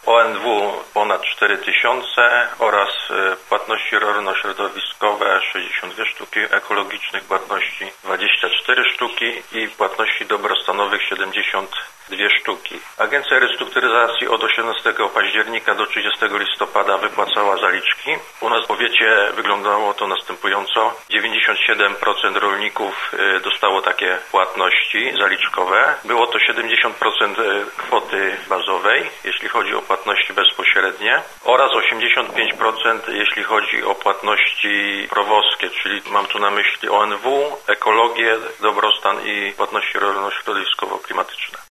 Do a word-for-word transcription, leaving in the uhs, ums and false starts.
O N W ponad cztery tysiące oraz płatności rolno-środowiskowe sześćdziesiąt dwie sztuki, ekologicznych płatności dwadzieścia cztery sztuki i płatności dobrostanowych siedemdziesiąt dwie sztuki. Agencja Restrukturyzacji od osiemnastego października do trzydziestego listopada wypłacała zaliczki. U nas w powiecie wyglądało to następująco. dziewięćdziesiąt siedem procent rolników dostało takie płatności zaliczkowe. Było to siedemdziesiąt procent kwoty bazowej, jeśli chodzi o płatności bezpośrednie, oraz osiemdziesiąt pięć procent jeśli chodzi o płatności prowozkie, czyli mam tu na myśli O N W, ekologię, dobrostan i płatności rolno-środowiskowo-klimatyczne.